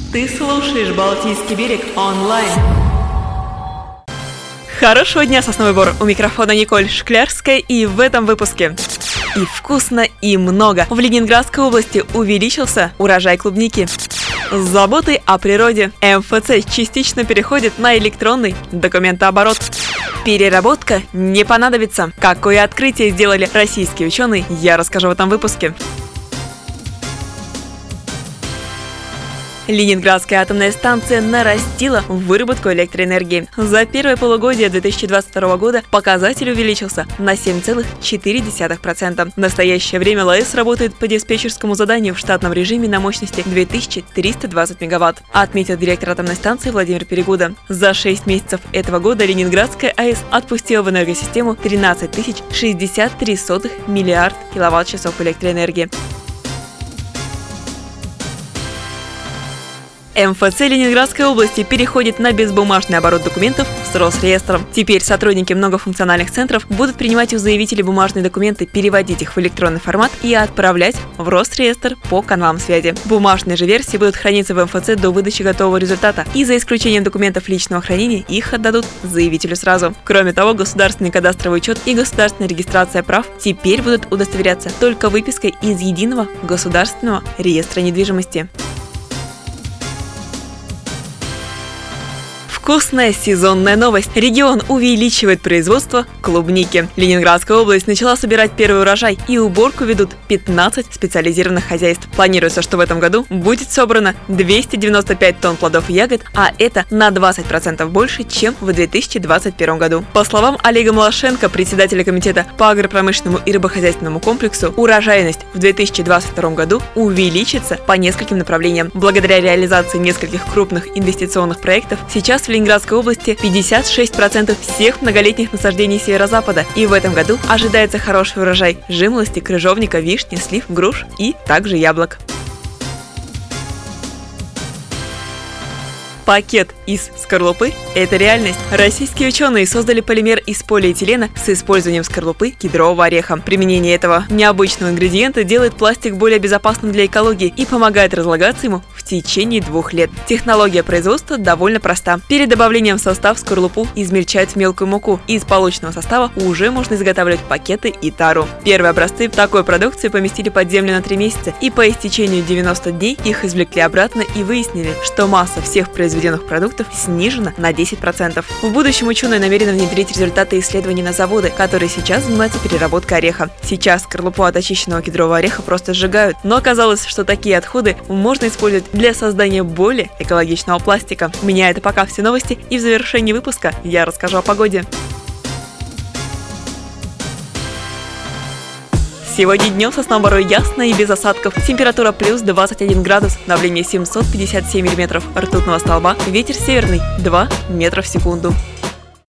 Ты слушаешь «Балтийский берег» онлайн. Хорошего дня, Сосновый Бор! У микрофона Николь Шклярская, и в этом выпуске. И вкусно, и много. В Ленинградской области увеличился урожай клубники. Заботы о природе. МФЦ частично переходит на электронный документооборот. Переработка не понадобится. Какое открытие сделали российские ученые, я расскажу в этом выпуске. Ленинградская атомная станция нарастила выработку электроэнергии. За первое полугодие 2022 года показатель увеличился на 7,4%. В настоящее время ЛАЭС работает по диспетчерскому заданию в штатном режиме на мощности 2320 мегаватт, отметил директор атомной станции Владимир Перегуда. За 6 месяцев этого года Ленинградская АЭС отпустила в энергосистему 13 063 миллиард киловатт-часов электроэнергии. МФЦ Ленинградской области переходит на безбумажный оборот документов с Росреестром. Теперь сотрудники многофункциональных центров будут принимать у заявителей бумажные документы, переводить их в электронный формат и отправлять в Росреестр по каналам связи. Бумажные же версии будут храниться в МФЦ до выдачи готового результата, и за исключением документов личного хранения их отдадут заявителю сразу. Кроме того, государственный кадастровый учет и государственная регистрация прав теперь будут удостоверяться только выпиской из Единого государственного реестра недвижимости. Вкусная сезонная новость. Регион увеличивает производство клубники. Ленинградская область начала собирать первый урожай, и уборку ведут 15 специализированных хозяйств. Планируется, что в этом году будет собрано 295 тонн плодов и ягод, а это на 20% больше, чем в 2021 году. По словам Олега Малашенко, председателя комитета по агропромышленному и рыбохозяйственному комплексу, урожайность в 2022 году увеличится по нескольким направлениям. Благодаря реализации нескольких крупных инвестиционных проектов сейчас в Ленинградской области 56% всех многолетних насаждений северо-запада, и в этом году ожидается хороший урожай жимолости, крыжовника, вишни, слив, груш и также яблок. Пакет из скорлупы – это реальность. Российские ученые создали полимер из полиэтилена с использованием скорлупы кедрового ореха. Применение этого необычного ингредиента делает пластик более безопасным для экологии и помогает разлагаться ему в течение 2 лет. Технология производства довольно проста. Перед добавлением в состав скорлупу измельчают в мелкую муку. Из полученного состава уже можно изготавливать пакеты и тару. Первые образцы такой продукции поместили под землю на 3 месяца, и по истечению 90 дней их извлекли обратно и выяснили, что масса всех произведенных продуктов снижена на 10%. В будущем ученые намерены внедрить результаты исследований на заводы, которые сейчас занимаются переработкой ореха. Сейчас скорлупу от очищенного кедрового ореха просто сжигают, но оказалось, что такие отходы можно использовать для создания более экологичного пластика. У меня это пока все новости, и в завершении выпуска я расскажу о погоде. Сегодня днем в Сосновом Бору ясно и без осадков. Температура плюс 21 градус, давление 757 миллиметров ртутного столба, ветер северный 2 метра в секунду.